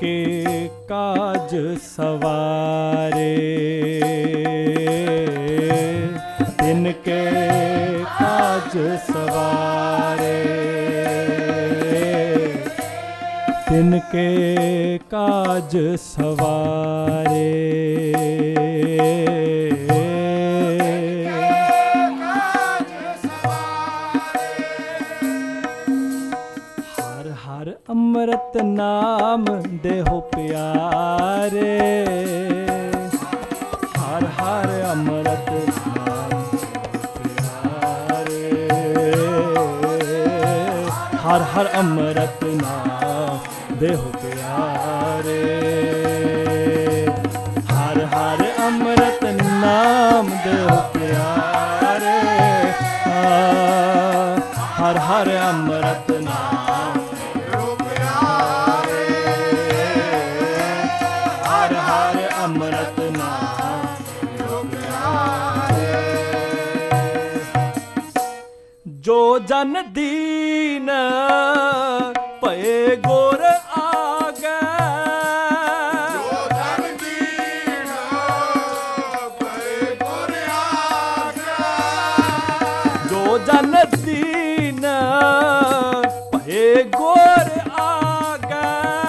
के काज सवारे, तिनके काज सवारे, तिनके काज सवारे। अमृत नाम देहो प्यारे, हर हर अमृत नाम प्यारे, हर हर अमृत नाम देहो प्यारे, हर हर अमृत नाम देहो प्यारे, हर हर अमृत नाम अमृत नाम जो जन दीन पए गुर आगे, जो जन दीन पए गुर आगे, जो जन दीन पए गुर आगे,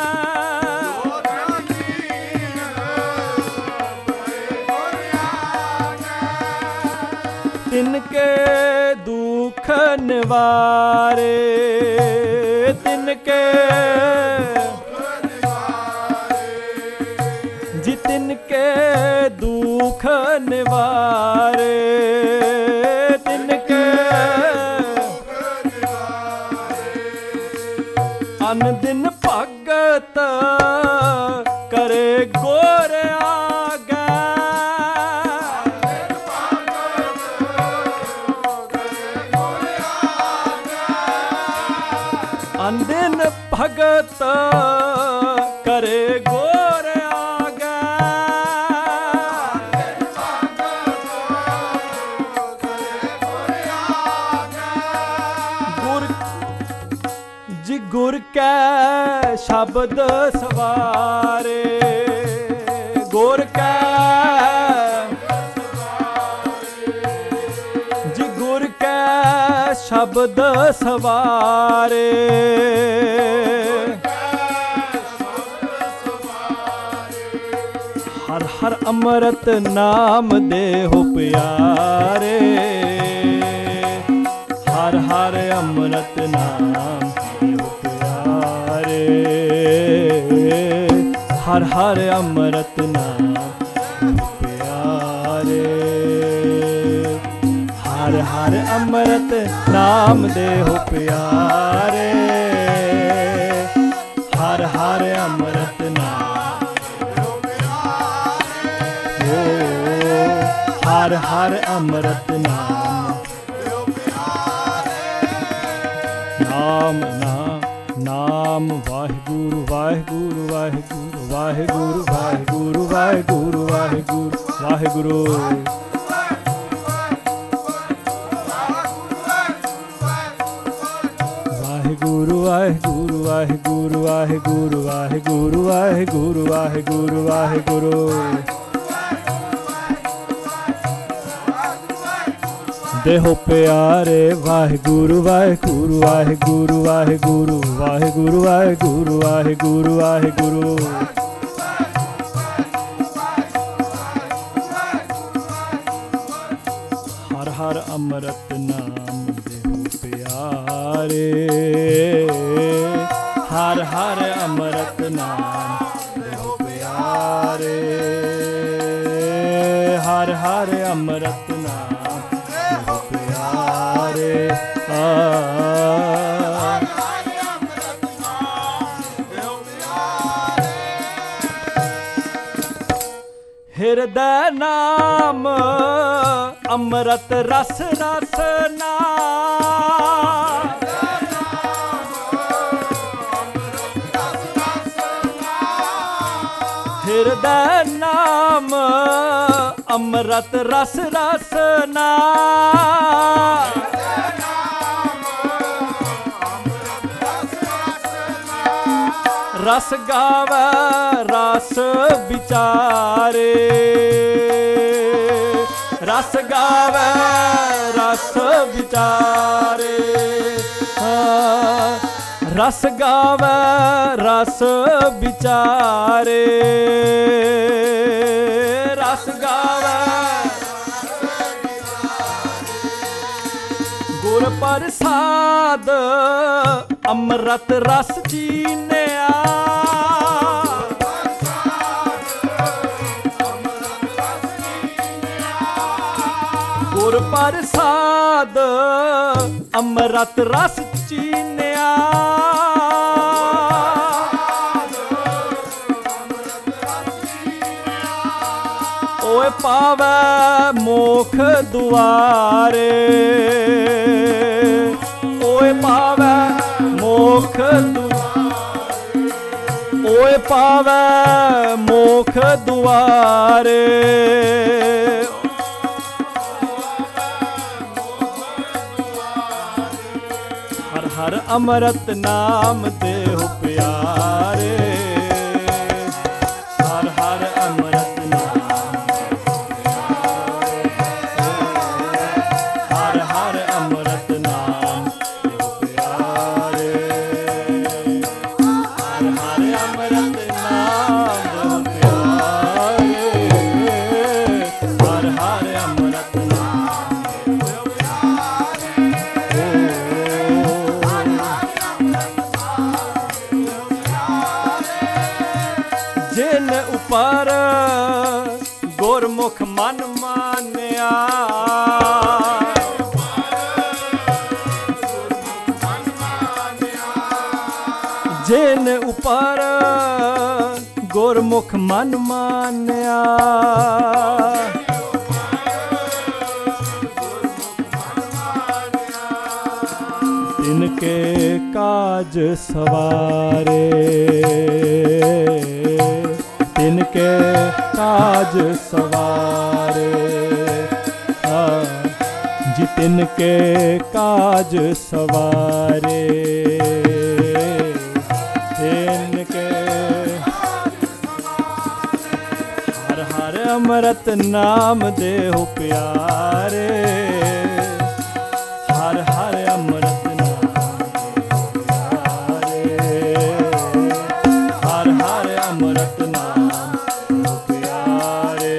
तिनके दुख निवारे, तिनके जी तिनके दुख निवारे, तिनके अन दिन भगत करे गोर आगे, दिन भगत करे गोर आगे, गुर जी गुर कै शब्द सवारे, गुर कै जी गुर कै शब्द सवारे, हर हर अमृत नाम देहो प्यारे, हर हर अमृत नाम देहो प्यारे, हर हर अमृत नाम प्यारे, हर हर अमृत नाम देहो प्यारे, हर हर अमृत नाम हर हर अमृत नाम, नाम नाम नाम वाहिगुरु वाहिगुरु वाहिगुरु वाहिगुरु वाहिगुरु वाहिगुरु वाहिगुरु वाहिगुरु वाहिगुरु वाहिगुरु वाहिगुरु वाहिगुरु वाहिगुरु वाहिगुरु वाहिगुरु देहो प्यारे, वाहिगुरु वाहिगुरु वाहिगुरु वाहिगुरु वाहिगुरु वाहिगुरु वाहिगुरु वाहिगुरु हर हर अमृत नाम देहो प्यारे, हर हर अमृत नाम देहो प्यारे, हर हर अमृत नाम हिरदय नाम अमृत रस रसना, हिरदय नाम अमृत रस रसना, ਰਸ ਗਾਵੈ ਰਸ ਵਿਚਾਰੇ, ਰਸ ਗਾਵੈ ਰਸ ਵਿਚਾਰੇ, ਰਸ ਗਾਵੈ ਰਸ ਵਿਚਾਰੇ, ਰਸ ਗਾਵੈ ਗੁਰ ਪ੍ਰਸਾਦ ਅੰਮ੍ਰਿਤ ਰਸ ਚੀਨਿਆ, ਗੁਰ ਪ੍ਰਸਾਦ ਅੰਮ੍ਰਿਤ ਰਸ ਚੀਨਿਆ, ਓਏ ਪਾਵੈ ਮੋਖ ਦੁਆਰੇ, ਓਏ ਪਾਵੈ ਮੋਖ ਦੁਆਰੇ, ਓਏ ਪਾਵੈ ਮੋਖ ਦੁਆਰੇ, ਹਰ ਹਰ ਅੰਮ੍ਰਿਤ ਨਾਮ ਦੇਹੁ ਪਿਆਰੇ, ਹਰ ਹਰ ਅੰਮ੍ਰਿਤ ਨਾਮ ਹਰ ਹਰ ਅੰਮ੍ਰਿਤ ਨਾਮ ਦੇਹੁ ਪਿਆਰੇ, ਹਰ ਹਰ ਅੰਮ੍ਰਿਤ ਨਾਮ ਦੇਹੁ ਪਿਆਰੇ, ਹਰ ਹਰ ਅੰਮ੍ਰਿਤ ਨਾਮ ਦੇਹੁ ਜਿਨ ਉਪਰ ਗੁਰਮੁਖ ਮਨ ਮਾਨਿਆ, ਜਿਨ ਉਪਰ ਗੁਰਮੁਖ ਮਨ ਮਾਨਿਆ, ਤਿਨ ਕੇ ਕਾਜ ਸਵਾਰੇ, ਤਿਨ ਕੇ ਕਾਜ ਸਵਾਰੇ, ਜੀ ਤਿਨ ਕੇ ਕਾਜ ਸਵਾਰੇ, ਤਿਨ ਕੇ ਹਰ ਹਰ ਅੰਮ੍ਰਿਤ ਨਾਮ ਦੇਹੁ ਪਿਆਰੇ, ਹਰ ਹਰ ਅੰਮ੍ਰਿਤ ਨਾਮ ਦੇਹੁ ਪਿਆਰੇ, ਹਰ ਹਰ ਅੰਮ੍ਰਿਤ ਨਾਮ ਦੇਹੁ ਪਿਆਰੇ,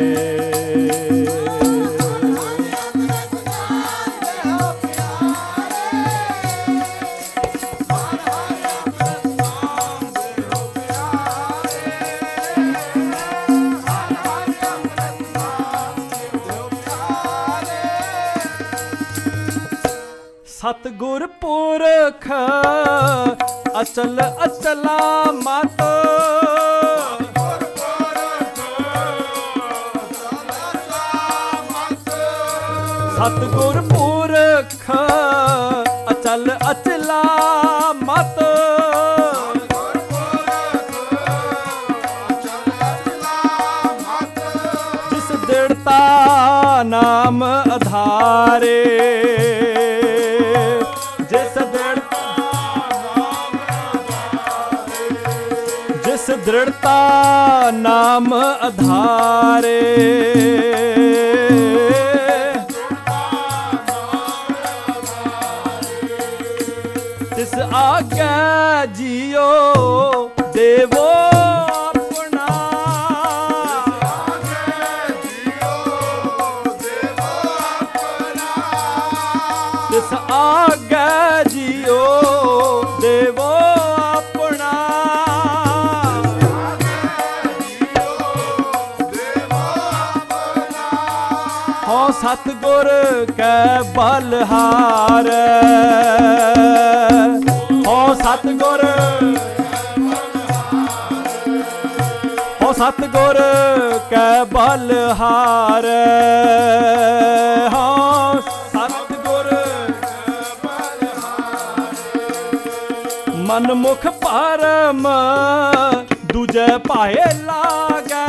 ਸਤਿਗੁਰ ਪੁਰਖ ਅਚਲ ਅਚਲਾ ਮਤ, ਸਤਿਗੁਰ ਪੁਰਖ ਅਚਲ ਅਚਲਾ ਮਤ, ਜਿਸ ਦ੍ਰਿੜਤਾ ਨਾਮ ਆਧਾਰੇ, ਜਿਸ ਦ੍ਰਿੜਤਾ ਨਾਮ ਆਧਾਰੇ, ਤਿਸ ਆਗੈ ਜੀਉ ਦੇਵੋ ਆਪਣਾ, ਤਿਸ ਆਗੈ ਜੀਉ ਦੇਵੋ ਆਪਣਾ, ਹਉ ਸਤਿਗੁਰ ਕੈ ਬਲਹਾਰ, ਹਉ ਸਤਿਗੁਰ, ਹਉ ਸਤਿਗੁਰ ਕੈ ਬਲਹਾਰ, ਹਉ ਸਤਿਗੁਰ ਮਨ ਮੁਖ ਪਰਮ ਦੂਜੇ ਭਾਏ ਲਾਗੈ,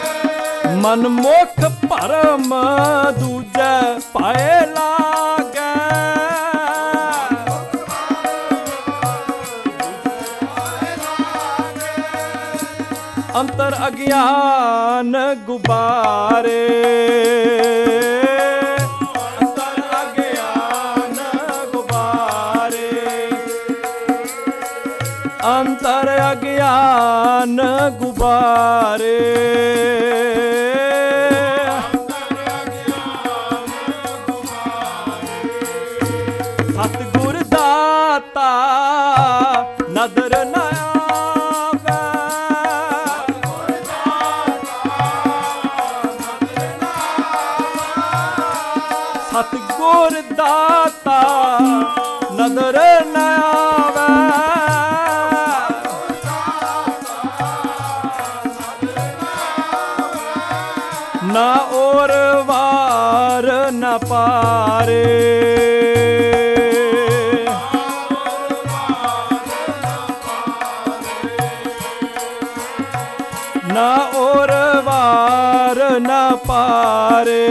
ਮਨ ਮੁਖ ਪਰਮ ਦੂਜੇ ਭਾਏ ਲਾਗੈ, ਅੰਤਰ ਅਗਿਆਨ ਗੁਬਾਰੇ, ਅੰਤਰ ਅਗਿਆਨ ਗੁਬਾਰੇ, ਅੰਤਰ ਅਗਿਆਨ ਗੁਬਾਰੇ, ਸਤਿਗੁਰ ਦਾਤਾ ਨਦਰ ਨ ਆਵੇ, ਸਤਿਗੁਰ ਦਾਤਾ ਨਦਰ ਨ ਆਵੇ, ਨਾ ਔਰ ਵਾਰ ਨ ਪਾਰੇ, ਨਾ ਔਰ ਵਾਰ ਨ ਪਾਰੇ,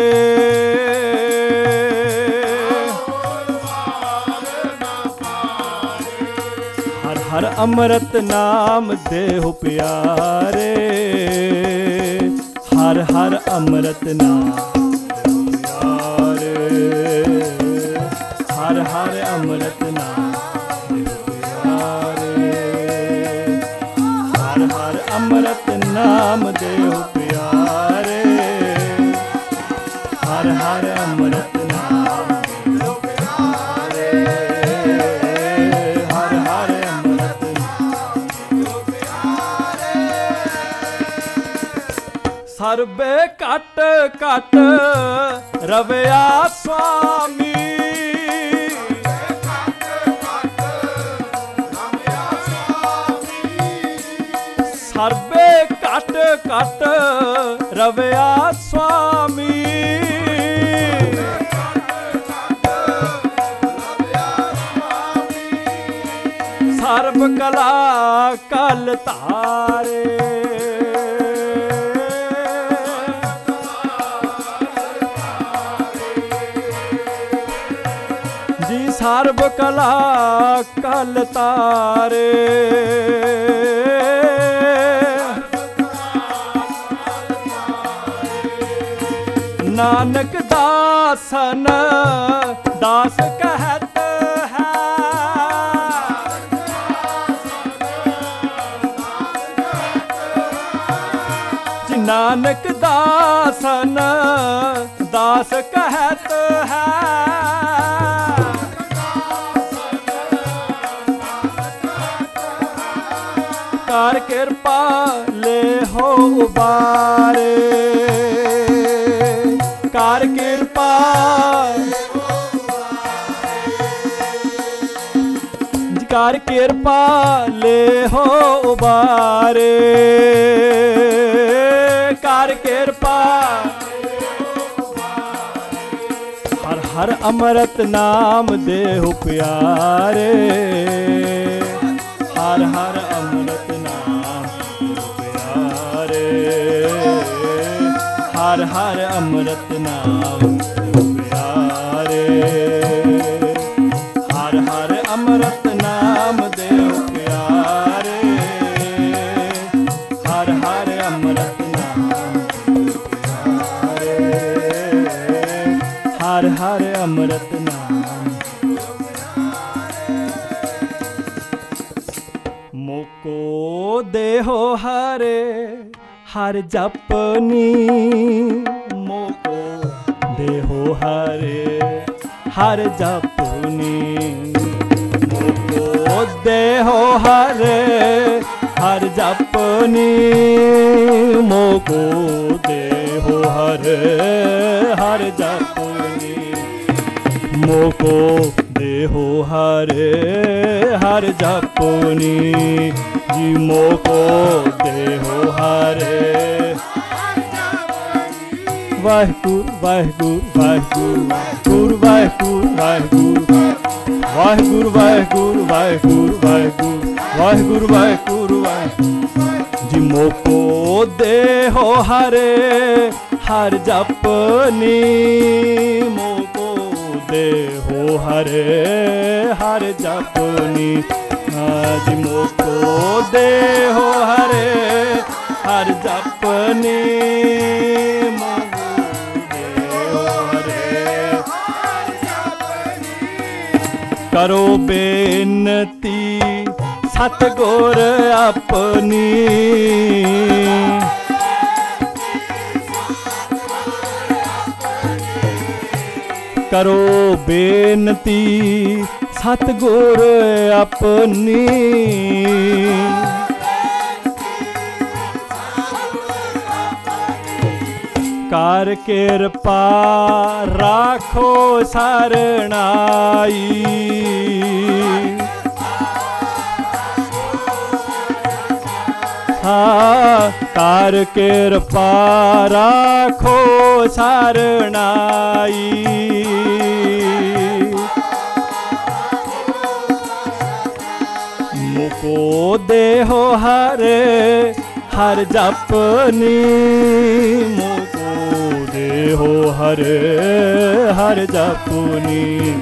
ਹਰ ਹਰ ਅੰਮ੍ਰਿਤ ਨਾਮ ਦੇਹੁ ਪਿਆਰੇ, ਹਰ ਹਰ ਅੰਮ੍ਰਿਤ ਨਾਮ ਦੇਹੁ ਪਿਆਰੇ, ਹਰ ਹਰ ਅੰਮ੍ਰਿਤ ਨਾਮ ਦੇਹੁ ਪਿਆਰੇ, ਹਰ ਹਰ ਅੰਮ੍ਰਿਤ ਨਾਮ ਦੇਹੁ ਪਿਆਰੇ, ਹਰ ਹਰ ਅੰਮ੍ਰਿਤ ਨਾਮ ਦੇਹੁ ਪਿਆਰੇ, ਹਰ ਹਰ ਅੰਮ੍ਰਿਤ ਨਾਮ ਦੇਹੁ ਪਿਆਰੇ, ਸਰਬੇ ਘਟ ਘਟ ਰਵਿਆ ਸੁਆਮੀ, ਸਰਬੇ ਘਟ ਘਟ ਰਵਿਆ ਸੁਆਮੀ, ਸਰਬ ਕਲਾ ਕਲ ਧਾਰੇ, ਜੀ ਸਰਬ ਕਲਾ ਕਲ ਤਾਰੇ, ਨਾਨਕ ਦਾਸਨ ਦਾਸ ਕਹਿਤ ਹੈ, ਜੀ ਨਾਨਕ ਦਾਸਨ ਦਾਸ ਕਹਿਤ ਹੈ, ਕਰ ਕਿਰਪਾ ਲੈ ਹੋ ਉਬਾਰੇ, ਕਰ ਕਿਰਪਾ ਕਰ ਕਿਰਪਾ ਲੈ ਹੋ ਉਬਾਰੇ, ਕਰ ਕਿਰਪਾ ਹਰ ਹਰ ਅੰਮ੍ਰਿਤ ਨਾਮ ਦੇਹੁ ਪਿਆਰੇ, ਹਰ ਹਰ ਅੰਮ੍ਰਿਤ ਨਾਮ ਦੇਹੁ ਪਿਆਰੇ, ਹਰ ਹਰ ਅੰਮ੍ਰਿਤ ਨਾਮ ਦੇਹੁ ਪਿਆਰੇ, ਹਰ ਹਰ ਅੰਮ੍ਰਿਤ ਨਾਮ ਦੇਹੁ ਪਿਆਰੇ, ਹਰ ਹਰ ਅੰਮ੍ਰਿਤ ਨਾਮ ਦੇਹੁ ਪਿਆਰੇ, ਹਰ ਹਰ ਅੰਮ੍ਰਿਤ ਨਾਮ ਮੋਕੋ ਦੇਹੋ ਹਰੇ ਹਰ ਜਪਨੀ, ਮੋਕੋ ਦੇਹੋ ਹਰੇ ਹਰ ਜਪਨੀ, ਮੋਕੋ ਦੇਹੋ ਹਰੇ ਹਰ ਜਪਨੀ, ਮੋਕੋ ਦੇਹੋ ਹਰੇ ਹਰ ਜਪਨੀ, ਮੋਕੋ ਦੇਹੋ ਹਰੇ ਹਰ ਜਪਨੀ, ਜੀ ਮੋਕੋ ਦੇਹੋ ਹਰੇ, ਵਾਹਿਗੁਰੂ ਵਾਹਿਗੁਰੂ ਵਾਹਿਗੁਰੂ ਵਾਹਿਗੁਰੂ ਵਾਹਿਗੁਰੂ ਵਾਹਿਗੁਰੂ ਵਾਹਿਗੁਰੂ ਵਾਹਿਗੁਰੂ ਵਾਹਿਗੁਰੂ ਵਾਹਿਗੁਰੂ ਵਾਹਿਗੁਰੂ, ਜੀ ਮੋਕੋ ਦੇਹੋ ਹਰੇ ਹਰ ਜਪਨੀ, ਮੋਕੋ ਦੇਹੋ ਹਰੇ ਹਰ ਜਪਨੀ, ਜੀ ਮੋਕੋ ਦੇਹੋ ਹਰੇ हर जपनी करो बेनती सतगुर अपनी करो बेनती सतगुर अपनी कर कृपा राखो सरनाई हाँ कर कृपा राखो सरनाई मुको देहो हरे हर जपनी मुको देहो हरे हर जपनी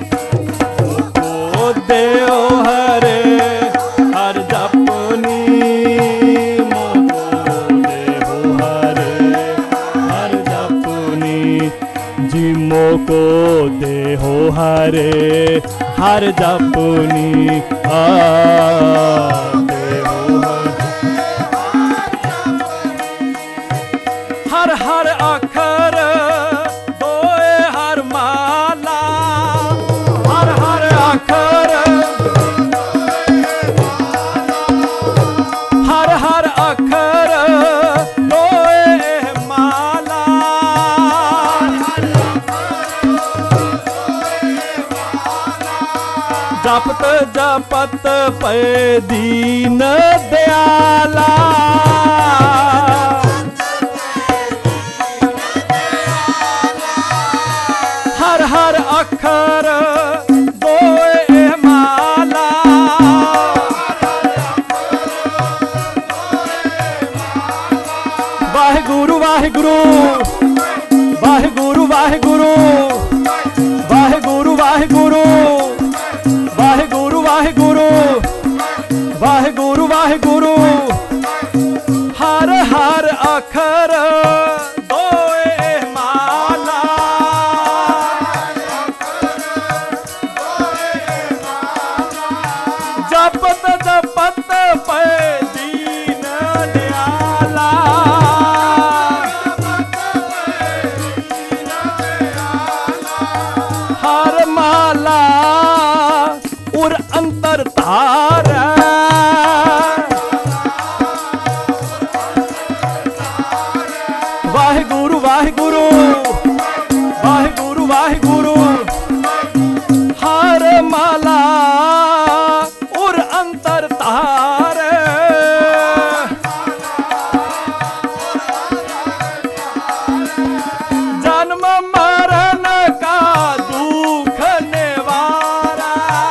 मुको देहो हरे हर जपनी मुको देहो हरे हर जपनी जी मोको देहो हरे हर जपनी हर हर अखर दोए हर माला हर हर अखर हर हर अखर दोए माला जपत जपत पे दीन दयाला हर हर अखर दोए माला वाहिगुरु वाहिगुरु वाहिगुरु वाहिगुरु वाहिगुरु वाहिगुरु वाहिगुरु वाहिगुरु वाहिगुरु वाहिगुरु हर हर अखर दोए माला जपत जपत पे दीन दयाला हर माला उर अंतर तार वाहिगुरु वाहिगुरु वाहिगुरु वाहिगुरु हर माला उर अंतर तार जन्म मरण का दुख निवारा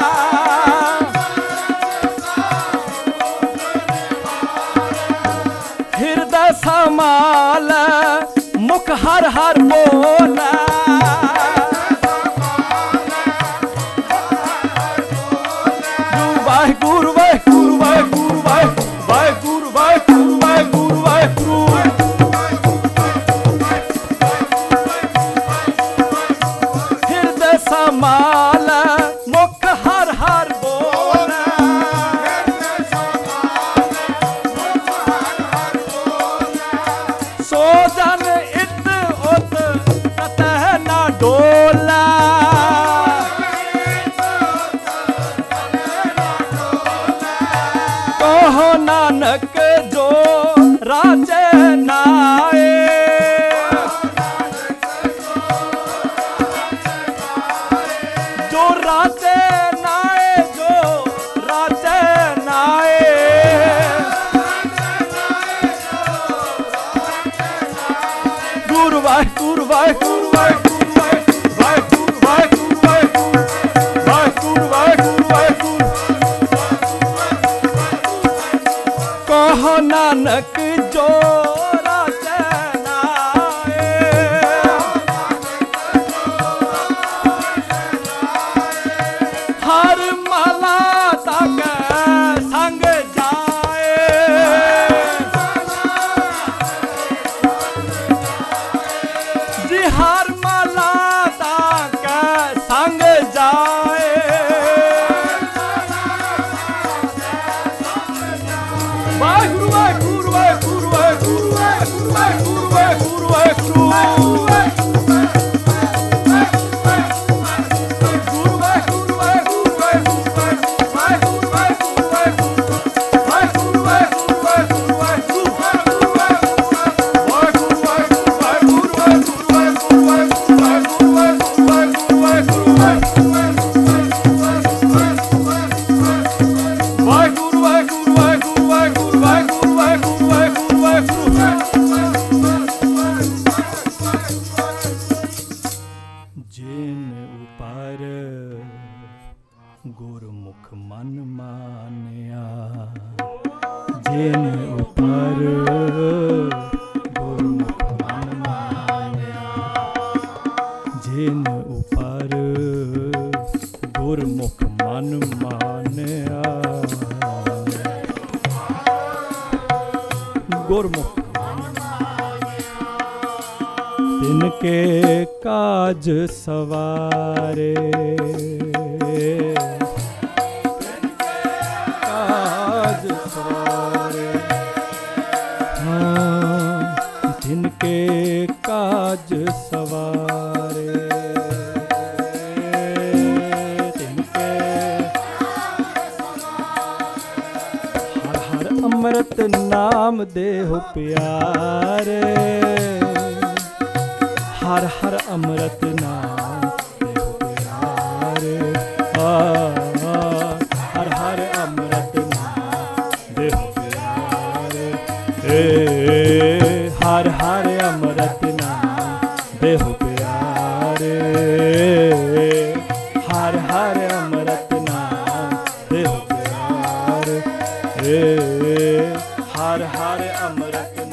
हृदय समाल मुख हर हर बोला वाहिगुरु वाहिगुरु वाहिगुरु वाहिगुरु वाहिगुरु वाहिगुरु वाहिगुरु हृदय समाल मुख हर हर बोला सो जन इत उत कतह न डोला कहो नानक जो राजे नाए जो राजे नाए जो राजे नाए गुरु वाहिगुरु वाहिगुरु वाहिगुरु वाहिगुरु वाहिगुरु वाहिगुरु वाहिगुरु वाहिगुरु कहो नानक जो राजे नाए हर माला तक संग जाए ਵਾਹਿਗੁਰੂ ਵਾਹਿਗੁਰੂ ਵਾਹਿਗੁਰੂ ਵਾਹਿਗੁਰੂ ਵਾਹਿਗੁਰੂ ਵਾਹਿਗੁਰੂ ਵਾਹਿਗੁਰੂ ਗੁਰਮੁਖ ਮਨ ਮਾਨਿਆ ਜਿਨ ਉਪਰ ਗੁਰਮੁਖ ਮਨ ਮਾਨਿਆ ਜਿਨ ਉਪਰ ਗੁਰਮੁਖ ਮਨ ਮਾਨਿਆ ਗੁਰਮੁਖ ਤਿਨ ਕੇ ਕਾਜ ਸਵਾਰੇ जिनके काज सवारे तिनके हर हर अमृत नाम देहु प्यारे हर हर अमृत नाम देहु प्यारे हर हर अमृत नाम देहु प्यारे हर हर अमृत नाम देहु प्यारे हर हर अमृत नाम देहु प्यारे हर हर अमृत